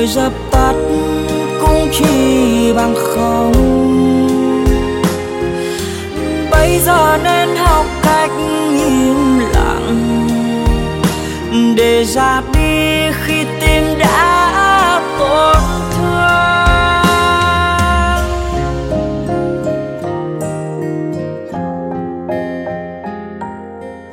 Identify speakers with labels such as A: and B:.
A: rồi dập tắt cũng chỉ bằng không. Bây giờ nên học cách im lặng để ra đi khi tim đã tổn